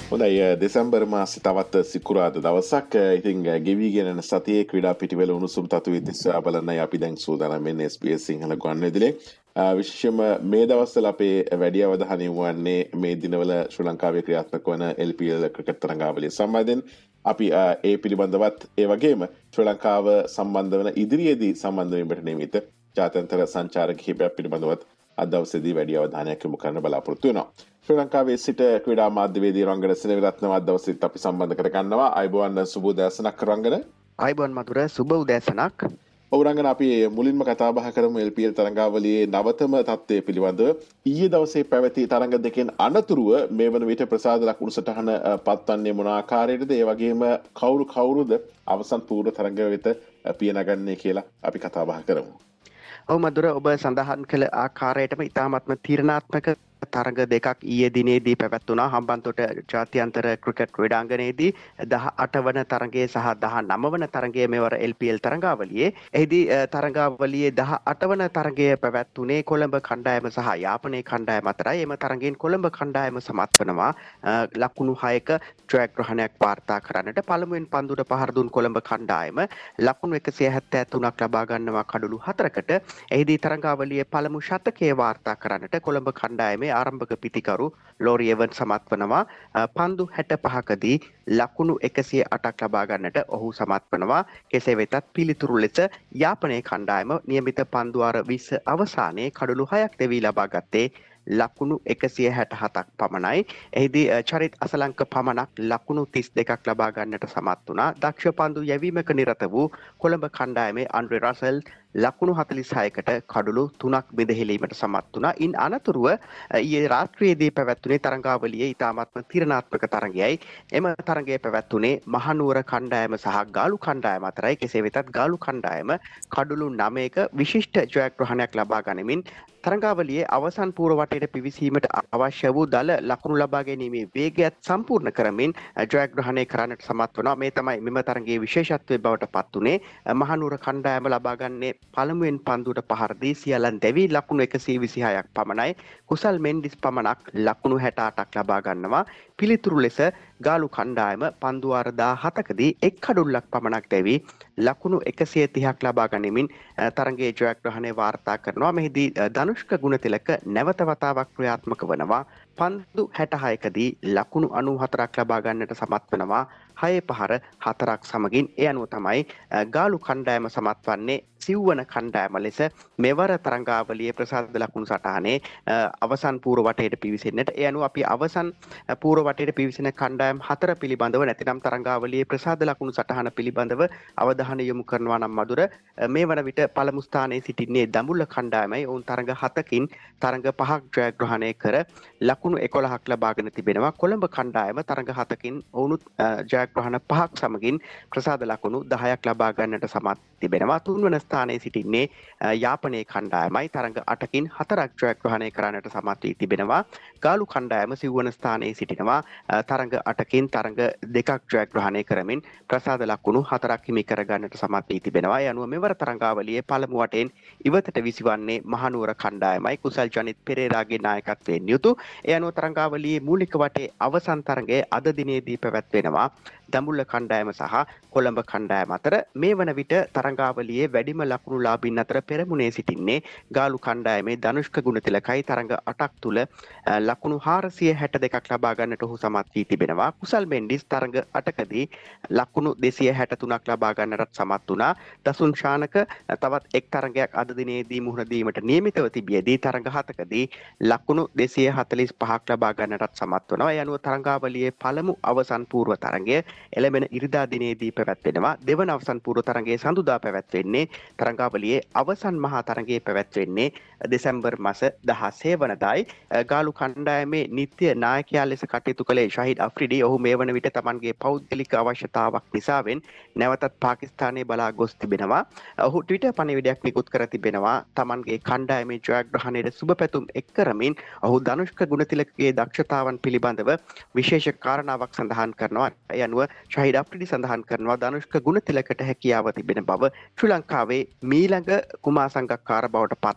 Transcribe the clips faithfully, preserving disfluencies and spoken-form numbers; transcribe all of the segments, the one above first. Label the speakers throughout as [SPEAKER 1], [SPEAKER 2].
[SPEAKER 1] හොඳයි දෙසැම්බර් මාසේ තවත් සිකුරාදා දවසක්. ඉතින් ගෙවිගෙන යන සතියේ ක්‍රීඩා පිටිවල උණුසුම් තත්ත්වයේ තිස්සා බලන්නයි අපි දැන් සූදානම් වෙන්නේ එස් බී එස් සිංහල ගුවන්විදුලියේ. විශේෂයෙන්ම මේ දවස්වල අපේ වැඩි අවධානය යොමුවන්නේ මේ දිනවල ශ්‍රී ලංකාවේ ක්‍රියාත්මක වන එල් පී එල් ක්‍රිකට් තරඟාවලිය සම්බන්ධයෙන්. අපි ඒ පිළිබඳවත් ඒ වගේම ශ්‍රී ලංකාව සම්බන්ධ වන ඉදිරියේදී සම්බන්ධ වීමට නියමිත ජාත්‍යන්තර සංචාරක කිහිපයක් පිළිබඳවත් අද දවසේදී වැඩි අවධානයක් යොමු කරන්න බලාපොරොත්තු වෙනවා. ශ්‍රී ලංකාවේ සිට ක්‍රීඩා මාධ්‍යවේදී රංගන සෙනවිරත්න අද දවසේත් අපි සම්බන්ධ කර ගන්නවා. අයබෝවන් සුබ උදෑසනක් රංගන.
[SPEAKER 2] අයබෝවන් මధుර සුබ උදෑසනක්.
[SPEAKER 1] ඔව් රංගන අපි මුලින්ම කතා බහ කරමු එල් පී එල් තරඟාවලියේ නවතම තත්ත්වය පිළිබඳව. ඊයේ දවසේ පැවති තරඟ දෙකෙන් අනතුරුව මේ වන විට ප්‍රසාද ලකුණු සටහන පත්වන්නේ මොන ආකාරයකටද? ඒ වගේම කවුරු කවුරුද අවසන් පූර්ව තරඟ වෙත පිය නගන්නේ කියලා අපි කතා බහ කරමු.
[SPEAKER 2] ඔව් මధుර ඔබ සඳහන් කළ ආකාරයටම ඉතාමත්ම තීරණාත්මක තරඟ දෙකක් ඊයේ දිනේදී පැවැත්වුණා. හම්බන්තොට ජාත්‍යන්තර ක්‍රිකට් ක්‍රීඩාංගණයේදී දහඅට වන තරඟයේ සහ දහනව වන තරඟයේ මෙවර එල් පී එල් තරඟාවලියේ. එහිදී තරඟාවලියේ දහඅට වන තරඟය පැවැත්වුණේ කොළඹ කණ්ඩායම සහ යාපනයේ කණ්ඩායම අතරයි. එම තරඟෙන් කොළඹ කණ්ඩායම සමත් වනවා ලකුණු හයක ජයග්‍රහණයක් වාර්තා කරන්නට. පළමුවෙන් පන්දුට පහර දුන් කොළඹ කණ්ඩායම ලකුණු එකසිය හැත්තෑ තුනක් ලබා ගන්නවා කඩලු හතරකට. එහිදී තරඟාවලියේ පළමු ශතකයේ වාර්තා කරන්නට කොළඹ කණ්ඩායමේ ආරම්භක පිතිකරු ලෝරි එවන් සමත් වනවා. පන්දු හැට පහකදී ලකුණු එකසිය අටක් ලබා ගන්නට ඔහු සමත් වනවා. කෙසේ වෙතත් පිළිතුරු ලෙස යාපනයේ කණ්ඩායම නියමිත පන්දු අර විස්ස අවසානයේ කඩලු හයක් දෙවී ලබා ගත්තේ ලකුණු එකසිය හැට හතක් පමණයි. එහිදී චරිත් අසලංක පමණක් ලකුණු තිස් දෙකක් ලබා ගන්නට සමත් වුණා. දක්ෂ පන්දු යැවීමක නිරත වූ කොළඹ කණ්ඩායමේ අන්ඩ්‍රේ රසල් ලකුණු හතළිස් හයකට කඩලු තුනක් බෙදහෙලීමට සමත් වුණා. ඉන් අනතුරුව ඊයේ රාත්‍රියේදී පැවැත්වුණේ තරඟාවලියේ ඉතාමත්ම තීරණාත්මක තරඟයයි. එම තරඟය පැවැත්වුණේ මහනුවර කණ්ඩායම සහ ගාලු කණ්ඩායම අතරයි. කෙසේ වෙතත් ගාලු කණ්ඩායම කඩලු නවයක විශිෂ්ට ජයග්‍රහණයක් ලබා ගනිමින් තරඟාවලියේ අවසන් පූර්ව වටයට පිවිසීමට අවශ්‍ය වූ දල ලකුණු ලබා ගැනීමේ වේගයත් සම්පූර්ණ කරමින් ජයග්‍රහණය කරන්නට සමත් වනවා. මේ තමයි මෙම තරඟයේ විශේෂත්වය බවට පත් වුණේ. මහනුවර කණ්ඩායම ලබා ගන්නේ පළමුවෙන් පන්දුට පහර දී සියල්ලන් දෙවි ලකුණු එකසිය විසිහයක් පමණයි. කුසල් මෙන්ඩිස් පමණක් ලකුණු හැට අටක් ලබා ගන්නවා. පිළිතුරු ලෙස ගාලු කණ්ඩායම පන්දු වාර දාහතකදී එක් කඩුල්ලක් පමණක් දැවි ලකුණු එකසිය තිහක් ලබා ගනිමින් තරඟයේ ජයග්‍රහණය වාර්තා කරනවා. මෙහිදී ධනුෂ්ක ගුණතිලක නැවත වතාවක් ක්‍රියාත්මක වනවා. පන්දු හැට හයකදී ලකුණු අනූහතරක් ලබා ගන්නට සමත් වෙනවා. හය පහර හතරක් සමගින්. ඒ අනුව තමයි ගාලු කණ්ඩායම සමත් වන්නේ සිව්වන කණ්ඩායම ලෙස මෙවර තරඟාවලියේ ප්‍රසාද ලකුණු සටහනේ අවසන් පූර්ව වටයට පිවිසෙන්නට. ඒ අනුව අපි අවසන් පූර්ව වටයට පිවිසෙන කණ්ඩායම් හතර පිළිබඳව නැතිනම් තරඟාවලියේ ප්‍රසාද ලකුණු සටහන පිළිබඳව අවධානය යොමු කරනවා නම් මధుර මේ වන විට පළමු ස්ථානයේ සිටින්නේ දඹුල්ල කණ්ඩායමයි. ඔවුන් තරඟ හතකින් තරඟ පහක් ජයග්‍රහණය කර ලකුණු එකොළහක් ලබාගෙන තිබෙනවා. කොළඹ කණ්ඩායම තරඟ හතකින් ඔවුනුත් ජයග්‍රහණ පහක් සමගින් ප්‍රසාද ලකුණු දහයක් ලබා ගන්නට සමත් තිබෙනවා. තුන්වන ස්ථානයේ සිටින්නේ යාපනයේ කණ්ඩායමයි. තරඟ අටකින් හතරක් ජයග්‍රහණය කරන්නට සමත් වී තිබෙනවා. ගාලු කණ්ඩායම සිව්වන ස්ථානයේ සිටිනවා. තරඟ අටකින් තරඟ දෙකක් ජයග්‍රහණය කරමින් ප්‍රසාද ලකුණු හතරක් හිමි කර ගන්නට සමත් වී තිබෙනවා. ඒ අනුව මෙවර තරඟාවලියේ පළමු වටෙන් ඉවතට විසිවන්නේ මහනුවර කණ්ඩායමයි. කුසල් ජනිත් පෙරේරාගේ නායකත්වයෙන් යුතු. ඒ අනුව තරඟාවලියේ මූලික වටේ අවසන් තරඟය අද දිනේදී පැවැත්වෙනවා. දඹුල්ල කණ්ඩායම සහ කොළඹ කණ්ඩායම අතර. මේ වන විට තරඟාවලියේ වැඩිම ලකුණු ලාභීන් අතර පෙරමුණේ සිටින්නේ ගාලු කණ්ඩායමේ ධනුෂ්ක ගුණතිලකයි. තරඟ අටක් තුල ලකුණු හාරසිය හැට දෙකක් ලබා ගන්නට ඔහු සමත් වී තිබෙනවා. කුසල් මෙන්ඩිස් තරඟ අටකදී ලකුණු දෙසිය හැට තුනක් ලබා ගන්නටත් සමත් වුණා. දසුන් ශානක තවත් එක් තරඟයක් අද දිනේදී මුහුණ දීමට නියමිතව තිබියදී තරඟ හතකදී ලකුණු දෙසිය හතළිස් පහක් ලබා ගන්නටත් සමත් වනවා. ඒ අනුව තරඟාවලියේ පළමු අවසන් පූර්ව තරඟය එළඹෙන ඉරිදා දිනේදී පැවැත්වෙනවා. දෙවන අවසන් පූර්ව තරඟයේ සඳුදා පැවැත්වෙන්නේ. තරඟාවලියේ අවසන් මහා තරඟයේ පැවැත්වෙන්නේ දෙසැම්බර් මාස දහසය වනදායි. ගාලු කණ්ඩායමේ නිත්‍ය නායකයා ලෙස කටයුතු කළේ ෂහීඩ් අෆ්රිඩි. ඔහු මේ වන විට තමන්ගේ පෞද්ගලික අවශ්‍යතාවක් නිසාවෙන් නැවතත් පාකිස්තානයේ බලා ගොස් තිබෙනවා. ඔහු ට්විටර් පණිවිඩයක් නිකුත් කර තිබෙනවා. තමන්ගේ කණ්ඩායමේ ජයග්‍රහණයට සුබ පැතුම් එක් කරමින් ඔහු ධනුෂ්ක ගුණතිලකගේ දක්ෂතාවන් පිළිබඳව විශේෂ කාරණාවක් සඳහන් කරනවා. ඒ අනුව ෂහීඩ් අෆ්රිඩි සඳහන් කරනවා ධනුෂ්ක ගුණතිලකට හැකියාව තිබෙන බව ශ්‍රී ලංකාවේ මීළඟ කුමා සංගක්කාර බවට පත්වන්නට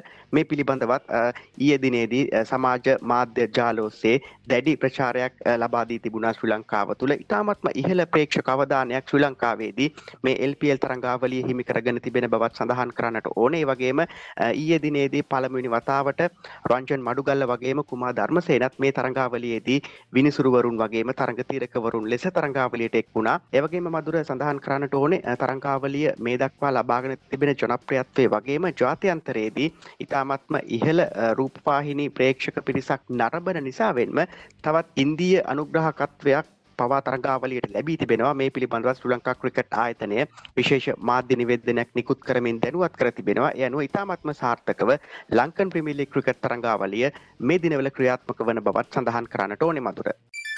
[SPEAKER 2] මේ පිළිබඳවත් ඊයේ දිනේදී සමාජ මාධ්‍ය ජාල ඔස්සේ දැඩි ප්‍රචාරයක් ලබා දී තිබුණා ශ්‍රී ලංකාව තුළ. ඉතාමත්ම ඉහළ ප්‍රේක්ෂක අවධානයක් ශ්‍රී ලංකාවේදී මේ එල් පී එල් තරඟාවලිය හිමි කරගෙන තිබෙන බවත් සඳහන් කරන්නට ඕනේ. ඒ වගේම ඊයේ දිනේදී පළමුවෙනි වතාවට රංජන් මඩුගල්ල වගේම කුමා ධර්මසේනත් මේ තරඟාවලියේදී විනිසුරුවරුන් වගේම තරඟ තීරකවරුන් ලෙස තරඟාවලියට එක් වුණා. ඒ වගේම මధుර සඳහන් කරන්නට ඕනේ තරඟාවලිය මේ දක්වා ලබාගෙන තිබෙන ජනප්‍රියත්වයේ වගේම ජාත්‍යන්තරයේදී ඉතාමත්ම ඉහළ රූපවාහිනී ප්‍රේක්ෂක පිරිසක් නරඹන නිසාවෙන්ම තවත් ඉන්දීය අනුග්‍රහකත්වයක් පවා තරඟාවලියට ලැබී තිබෙනවා. මේ පිළිබඳව ශ්‍රී ලංකා ක්‍රිකට් ආයතනය විශේෂ මාධ්‍ය නිවේදනයක් නිකුත් කරමින් දැනුවත් කර තිබෙනවා. ඒ අනුව ඉතාමත්ම සාර්ථකව ලංකන් ප්‍රීමියර් ලීග් ක්‍රිකට් තරඟාවලිය මේ දිනවල ක්‍රියාත්මක වන බවත් සඳහන් කරන්නට ඕනේ මధుර.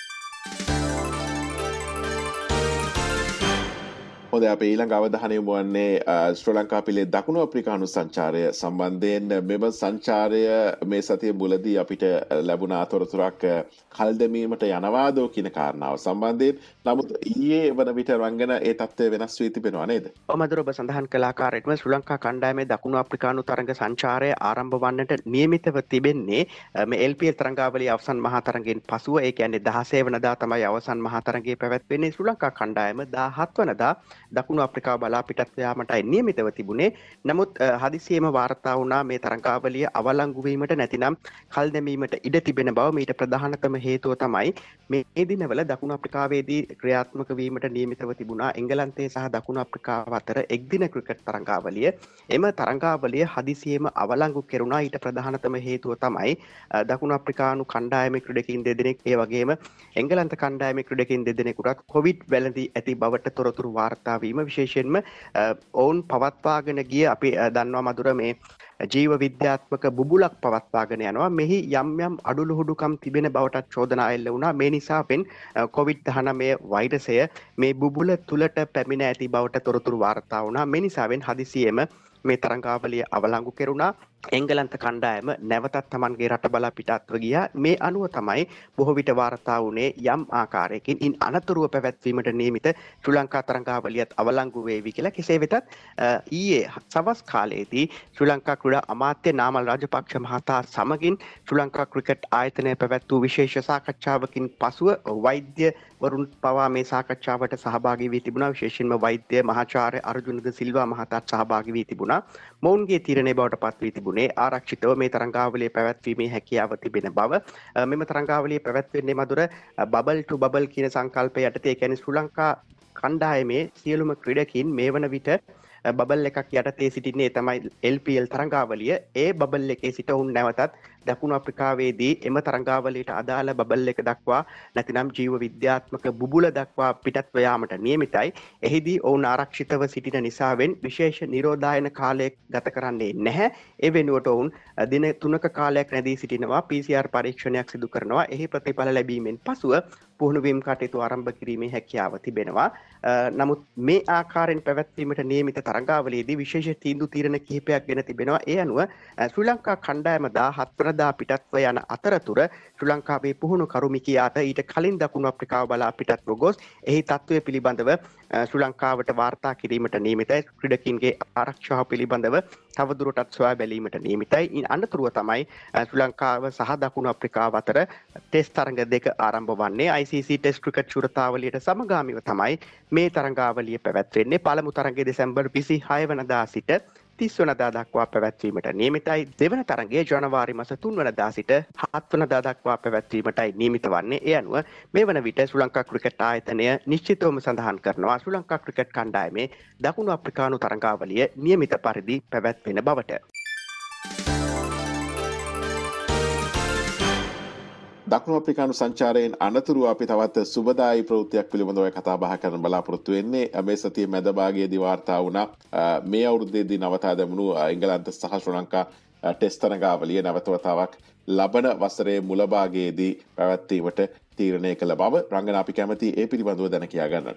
[SPEAKER 1] හොඳ අපේ ඊළඟ අවධානය යොමු වන්නේ ශ්‍රී ලංකා පිලේ දකුණු අප්‍රිකානු සංචාරය සම්බන්ධයෙන්. මෙම සංචාරය මේ සතිය මුලදී අපිට ලැබුණ අතොරතුරක් කල් දැමීමට යනවාදෝ කියන කාරණාව සම්බන්ධයෙන්. නමුත් ඊයේ වන විට රංගන ඒ තත්ත්වය වෙනස් වී තිබෙනවා නේද?
[SPEAKER 2] ඔව් මధుර, ඔබ සඳහන් කළ ආකාරයටම ශ්‍රී ලංකා කණ්ඩායමේ දකුණු අප්‍රිකානු තරඟ සංචාරය ආරම්භ වන්නට නියමිතව තිබෙන්නේ මේ එල් පී එල් තරඟාවලියේ අවසන් මහා තරඟයෙන් පසුව. ඒ කියන්නේ දහසය වෙනිදා තමයි අවසන් මහා තරඟය පැවැත්වෙන්නේ. ශ්‍රී ලංකා කණ්ඩායම දහහත් වෙනිදා දකුණු අප්‍රිකාව බලා පිටත් යාමටයි නියමිතව තිබුණේ. නමුත් හදිසියෙම වාර්තා වුණා මේ තරඟාවලිය අවලංගු වීමට නැතිනම් කල් දැමීමට ඉඩ තිබෙන බව. මීට ප්‍රධානතම හේතුව තමයි මේ දිනවල දකුණු අප්‍රිකාවේදී ක්‍රියාත්මක වීමට නියමිතව තිබුණා එංගලන්තයේ සහ දකුණු අප්‍රිකාව අතර එක්දින ක්‍රිකට් තරඟාවලිය. එම තරඟාවලිය හදිසියෙම අවලංගු කෙරුණා. ඊට ප්‍රධානතම හේතුව තමයි දකුණු අප්‍රිකානු කණ්ඩායමේ ක්‍රීඩකයින් දෙදෙනෙක් ඒ වගේම එංගලන්ත කණ්ඩායමේ ක්‍රීඩකයින් දෙදෙනෙකුට කොවිඩ් වැළඳී ඇති බවට තොරතුරු වාර්තා වීම විශේෂයෙන්ම ඔවුන් පවත්වාගෙන ගිය අපි දන්නවා මధుර මේ ජීව විද්‍යාත්මක බුබුලක් පවත්වාගෙන යනවා. මෙහි යම් යම් අඩුලුහුඩුකම් තිබෙන බවට චෝදනා එල්ල වුණා. මේ නිසාවෙන් කොවිඩ් දහනවය වෛරසය මේ බුබුල තුලට පැමිණ ඇති බවට තොරතුරු වාර්තා වුණා. මේ නිසාවෙන් හදිසියෙම මේ තරඟාවලිය අවලංගු කෙරුණා. එංගලන්ත කණ්ඩායම නැවතත් තමන්ගේ රට බලා පිටත්ව ගියා. මේ අනුව තමයි බොහෝ විට වාර්තා වුණේ යම් ආකාරයකින් ඉන් අනතුරුව පැවැත්වීමට නියමිත ශ්‍රී ලංකා තරඟාවලියත් අවලංගු වේවි කියලා. කෙසේ වෙතත් ඊයේ සවස් කාලයේදී ශ්‍රී ලංකා ක්‍රීඩා අමාත්‍ය නාමල් රාජපක්ෂ මහතා සමගින් ශ්‍රී ලංකා ක්‍රිකට් ආයතනය පැවැත් වූ විශේෂ සාකච්ඡාවකින් පසුව වෛද්‍යවරුන් පවා මේ සාකච්ඡාවට සහභාගී වී තිබුණා. විශේෂයෙන්ම වෛද්‍ය මහාචාර්ය අර්ජුන ද සිල්වා මහතාත් සහභාගී වී තිබුණා. මොවුන්ගේ තීරණය බවට පත් වී තිබුණේ ආරක්ෂිතව මේ තරඟාවලිය පැවැත්වීමේ හැකියාව තිබෙන බව. මෙම තරඟාවලිය පැවැත්වෙන්නේ මధుර බබල් ටු බබල් කියන සංකල්පය යටතේ. ඒ කියන්නේ ශ්‍රී ලංකා කණ්ඩායමේ සියලුම ක්‍රීඩකයින් මේ වන විට බබල් එකක් යටතේ සිටින්නේ තමයි එල් පී එල් තරඟාවලිය. ඒ බබල් එකේ සිට උන් නැවතත් දකුණු අප්‍රිකාවේදී එම තරඟාවලියට අදාළ බබල් එක දක්වා නැතිනම් ජීව විද්‍යාත්මක බුබුල දක්වා පිටත්ව යාමට නියමිතයි. එහිදී ඔවුන් ආරක්ෂිතව සිටින නිසාවෙන් විශේෂ නිරෝධායන කාලයක් ගත කරන්නේ නැහැ. ඒ වෙනුවට ඔවුන් දින තුනක කාලයක් රැඳී සිටිනවා. පී සී ආර් පරීක්ෂණයක් සිදු කරනවා. එහි ප්‍රතිඵල ලැබීමෙන් පසුව පුහුණුවීම් කටයුතු ආරම්භ කිරීමේ හැකියාව තිබෙනවා. නමුත් මේ ආකාරයෙන් පැවැත්වීමට නියමිත තරඟාවලියේදී විශේෂ තීන්දුව තීරණ කිහිපයක් ගෙන තිබෙනවා. ඒ අනුව ශ්‍රී ලංකා කණ්ඩායම දහහත් වෙනිදා පිටත්ව යන අතරතුර ශ්‍රී ලංකාවේ පුහුණු කරුමිකියාට ඊට කලින් දකුණු අප්‍රිකාව බලා පිටත්ව ගොස් එහි තත්ත්වය පිළිබඳව ශ්‍රී ලංකාවට වාර්තා කිරීමට නියමිතයි. ක්‍රීඩකින්ගේ ආරක්ෂාව පිළිබඳව තවදුරටත් සොයා බැලීමට නියමිතයි. ඉන් අනතුරුව තමයි ශ්‍රී ලංකාව සහ දකුණු අප්‍රිකාව අතර ටෙස්ට් තරඟ දෙක ආරම්භ වන්නේ. ආයි සී සී ටෙස්ට් ක්‍රිකට් ශුරතාවලියට සමගාමීව තමයි මේ තරඟාවලිය පැවැත්වෙන්නේ. පළමු තරඟය දෙසැම්බර් විසිහය වෙනිදා සිට තිස් වෙනිදා දක්වා පැවැත්වීමට නියමිතයි. දෙවන තරඟය ජනවාරි මාස තුන් වෙනිදා සිට හත් වෙනිදා දක්වා පැවැත්වීමටයි නියමිත වන්නේ. ඒ අනුව මේ වන විට ශ්‍රී ලංකා ක්‍රිකට් ආයතනය නිශ්චිතවම සඳහන් කරනවා ශ්‍රී ලංකා ක්‍රිකට් කණ්ඩායමේ දකුණු අප්‍රිකානු තරඟාවලිය නියමිත පරිදි පැවැත්වෙන බවට.
[SPEAKER 1] දකුණු අප්‍රිකානු සංචාරයෙන් අනතුරුව අපි තවත් සුබදායි ප්‍රවෘත්තියක් පිළිබඳව කතා බහ කරන්න බලාපොරොත්තු වෙන්නේ. මේ සතියේ මැද භාගයේදී වාර්තා වුණා මේ අවුරුද්දේදී නවතා දැමුණු එංගලන්ත සහ ශ්‍රී ලංකා ටෙස්ට් තරඟාවලිය නැවත වතාවක් ලබන වසරේ මුල භාගයේදී පැවැත්වීමට තීරණය කළ බව. රංගන අපි කැමති ඒ පිළිබඳව දැන කියා ගන්නට.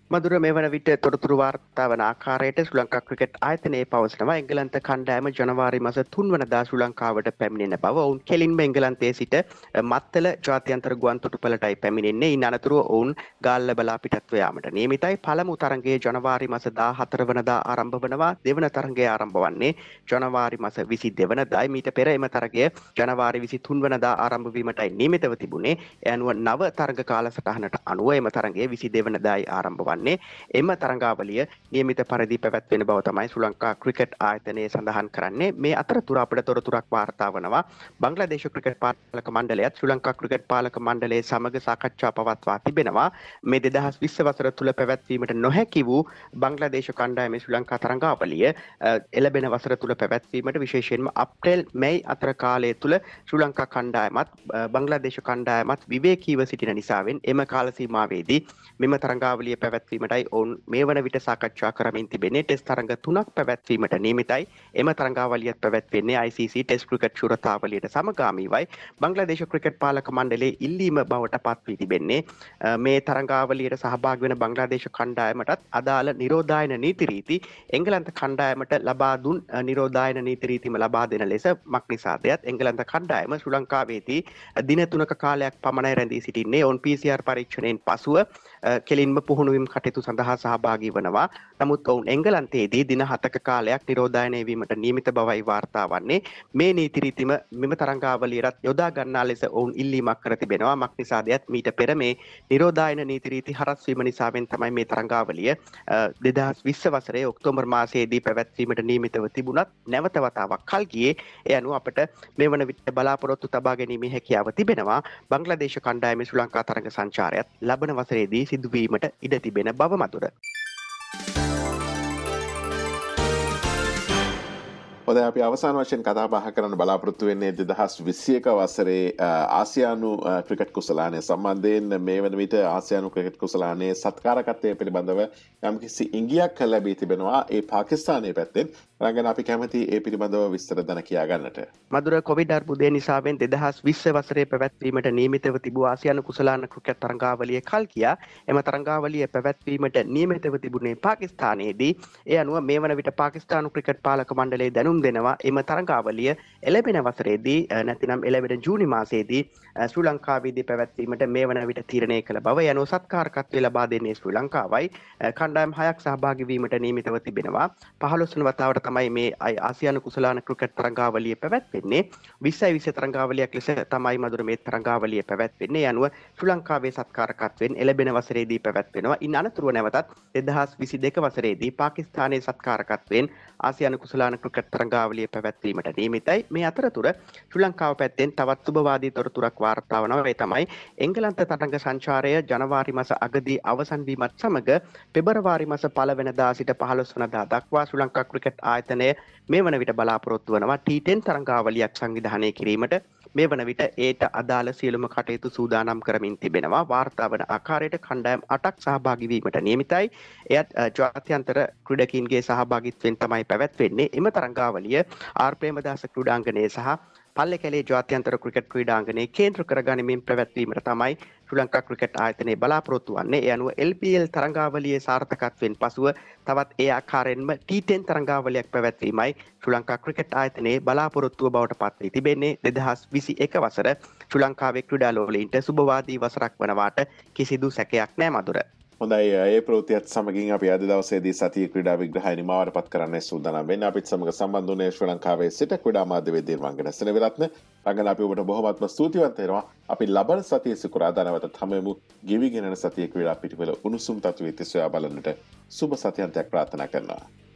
[SPEAKER 2] මදුර මේ වන විට තොරතුරු වාර්තා වන ආකාරයට ශ්‍රී ලංකා ක්‍රිකට් ආයතනයේ පවසනවා එංගලන්ත කණ්ඩායම ජනවාරි මාස තුන් වනදා ශ්‍රී ලංකාවට පැමිණෙන බව. ඔවුන් කෙලින්ම එංගලන්තයේ සිට මත්තල ජාත්‍යන්තර ගුවන් තොටුපළටයි පැමිණෙන්නේ. ඉන් අනතුරුව ඔවුන් ගාල්ල බලා පිටත්ව යාමට නියමිතයි. පළමු තරගයේ ජනවාරි මාස දාහතර වනදා ආරම්භ වනවා. දෙවන තරගය ආරම්භ වන්නේ ජනවාරි මාස විසිදෙක වනදායි. මීට පෙර එම තරගය ජනවාරි විසිතුන් වනදා ආරම්භ වීමටයි නියමිතව තිබුණේ. ඒ අනුව නව තරග කාලසටහනට අනුව එම තරගය විසිදෙක වනදායි ආරම්භ වන්නේ. එම තරඟාවලිය නියමිත පරිදි පැවැත්වෙන බව තමයි ශ්‍රී ලංකා ක්‍රිකට් ආයතනය සඳහන් කරන්නේ. මේ අතරතුර අපට තොරතුරක් වාර්තා වනවා බංග්ලාදේශ ක්‍රිකට් පාලක මණ්ඩලයත් ශ්‍රී ලංකා ක්‍රිකට් පාලක මණ්ඩලයේ සමග සාකච්ඡා පවත්වා තිබෙනවා. මේ දෙදහස් විස්ස වසර තුල පැවැත්වීමට නොහැකි වූ බංග්ලාදේශ කණ්ඩායමේ ශ්‍රී ලංකා තරඟාවලිය එළඹෙන වසර තුල පැවැත්වීමට විශේෂයෙන්ම අප්‍රේල් මැයි අතර කාලය තුල ශ්‍රී ලංකා කණ්ඩායමත් බංග්ලාදේශ කණ්ඩායමත් විවේකීව සිටින නිසාවෙන් එම කාල සීමාවේදී මෙම තරඟාවලිය පැවැත්වීමටයි ඔවුන් මේ වන විට සාකච්ඡා කරමින් තිබෙන්නේ. ටෙස්ට් තරඟ තුනක් පැවැත්වීමට නියමිතයි. එම තරඟාවලියත් පැවැත්වෙන්නේ I C C test cricket ශූරතාවලියට සමගාමීවයි. බංග්ලාදේශ ක්‍රිකට් පාලක මණ්ඩලයේ ඉල්ලීම බවට පත් වී තිබෙන්නේ මේ තරඟාවලියට සහභාගී වෙන බංග්ලාදේශ කණ්ඩායමටත් අදාළ නිරෝධායන නීති රීති එංගලන්ත කණ්ඩායමට ලබා දුන් නිරෝධායන නීති රීතිම ලබා දෙන ලෙස මක්නිසාදයත් එංගලන්ත කණ්ඩායම ශ්‍රී ලංකාවේදී දින තුනක කාලයක් පමණයි රැඳී සිටින්නේ. ඔවුන් පී සී ආර් පරීක්ෂණයෙන් පසුව කෙලින්ම පුහුණුවීම් කටයුතු සඳහා සහභාගී වනවා. නමුත් ඔවුන් එංගලන්තයේදී දින හතක කාලයක් නිරෝධායනය වීමට නියමිත බවයි වාර්තා වන්නේ. මේ නීති රීතිම මෙම තරඟාවලියට යොදා ගන්නා ලෙස ඔවුන් ඉල්ලීමක් කර තිබෙනවා. මක්නිසාදයත් මීට පෙර මේ නිරෝධායන නීති රීති හරස් වීම නිසාවෙන් තමයි මේ තරඟාවලිය දෙදහස් විස්ස වසරේ ඔක්තෝබර් මාසයේදී පැවැත්වීමට නියමිතව තිබුණත් නැවත වතාවක් කල් ගියේ. ඒ අනුව අපට මේ වන විට බලාපොරොත්තු තබා ගැනීමේ හැකියාව තිබෙනවා. බංග්ලාදේශ කණ්ඩායමේ ශ්‍රී ලංකා තරඟ සංචාරයත් ලබන වසරේදී සිදුවීමට ඉඩ තිබෙන බව මතුර.
[SPEAKER 1] හොඳයි අපි අවසාන වශයෙන් කතා බහ කරන්න බලාපොරොත්තු වෙන්නේ දෙදහස් විසියක වසරේ ආසියානු ක්‍රිකට් කුසලානය සම්බන්ධයෙන්. මේ වන විට ආසියානු ක්‍රිකට් කුසලානයේ සත්කාරකත්වය පිළිබඳව යම්කිසි ඉඟියක් ලැබී තිබෙනවා ඒ පාකිස්තානයේ පැත්තෙන්. රංගන අපි කැමති ඒ පිළිබඳව විස්තර දන කියා ගන්නට.
[SPEAKER 2] මදුර කොවිඩ් අර්බුදය නිසාවෙන් දෙදහස් විස්ස වසරේ පැවැත්වීමට නියමිතව තිබූ ආසියානු කුසලාන ක්‍රිකට් තරඟාවලිය කල් කියා එම තරඟාවලිය පැවැත්වීමට නියමිතව තිබුණේ පාකිස්තානයේදී. ඒ අනුව මේ වන විට පාකිස්තානු ක්‍රිකට් පාලක මණ්ඩලයේ දැනුම් දෙනවා එම තරඟාවලිය එළඹෙන වසරේදී නැතිනම් එළඹෙන ජූනි මාසයේදී ශ්‍රී ලංකාවේදී පැවැත්වීමට මේ වන විට තීරණය කළ බව. ඒ අනුව සත්කාරකත්වය ලබා දෙන්නේ ශ්‍රී ලංකාවයි. කණ්ඩායම් හයක් සහභාගී වීමට නියමිතව තිබෙනවා. පහළොස් වන වතාවට තමයි මේ ආසියානු කුසලාන ක්‍රිකට් තරඟාවලිය පැවැත්වෙන්නේ. විස්සයි විස්ස තරඟාවලියක් ලෙස තමයි මදුර මේ තරඟාවලිය පැවැත්වෙන්නේ. ඒ අනුව ශ්‍රී ලංකාවේ සත්කාරකත්වයෙන් එළඹෙන වසරේදී පැවැත්වෙනවා. ඉන් අනතුරුව නැවතත් දෙදහස් විසිදෙක වසරේදී පාකිස්තානයේ සත්කාරකත්වයෙන් ආසියානු කුසලාන ක්‍රිකට් තරඟාවලිය පැවැත්වීමට නියමිතයි. මේ අතරතුර ශ්‍රී ලංකාව පැත්තෙන් තවත් සුබවාදී තොරතුරක් වාර්තා වනවා. ඒ තමයි එංගලන්ත තරඟ සංචාරය ජනවාරි මාස අගදී අවසන් වීමත් සමග පෙබරවාරි මාස පළවෙනිදා සිට පහළොස් වනදා දක්වා ශ්‍රී ලංකා ක්‍රිකට් ආයතනය මේ වන විට බලාපොරොත්තු වනවා ටී ටෙන් තරඟාවලියක් සංවිධානය කිරීමට. මේ වන විට ඒට අදාළ සියලුම කටයුතු සූදානම් කරමින් තිබෙනවා. වාර්තා වන ආකාරයට කණ්ඩායම් අටක් සහභාගී වීමට නියමිතයි. එයත් ජාත්‍යන්තර ක්‍රීඩකීන්ගේ සහභාගීත්වයෙන් තමයි පැවැත්වෙන්නේ. එම තරඟාවලිය ආර් ප්‍රේමදාස ක්‍රීඩාංගණය සහ පල්ලේකැලේ ජාත්‍යන්තර ක්‍රිකට් ක්‍රීඩාංගණය කේන්ද්‍ර කරගනිමින් පැවැත්වීමට තමයි ශ්‍රී ලංකා ක්‍රිකට් ආයතනය බලාපොරොත්තු වන්නේ. ඒ අනුව එල් පී එල් තරඟාවලියේ සාර්ථකත්වයෙන් පසුව තවත් ඒ ආකාරයෙන්ම ටී ටෙන් තරඟාවලියක් පැවැත්වීමයි ශ්‍රී ලංකා ක්‍රිකට් ආයතනයේ බලාපොරොත්තුව බවට පත් වී තිබෙන්නේ. දෙදහස් විසිඑක වසර ශ්‍රී ලංකාවේ ක්‍රීඩා ලෝලීන්ට සුබවාදී වසරක් වනවාට කිසිදු සැකයක් නෑ මදුර.
[SPEAKER 1] හොඳයි ඒ ප්‍රවෘත්තියත් සමගින් අපි අද දවසේදී සතිය ක්‍රීඩා විග්‍රහය නිමාවට පත් කරන්න සූදානම් වෙන්නේ. අපිත් සමග සම්බන්ධ වුණේ ශ්‍රී ලංකාවේ සිට ක්‍රීඩා මාධ්‍යවේදී රංගන සෙනවිරත්න. රංගන අපි ඔබට බොහොමත්ම ස්තුතිවන්ත වෙනවා. අපි ලබන සතියේ සිකුරාදා නැවත හමුවෙමු. ගෙවිගෙන යන සතිය ක්‍රීඩා පිටිපෙළ උණුසුම් තත්ත්වයේ සොයා බලන්නට සුබ සතියන්තයක් ප්‍රාර්ථනා කරනවා.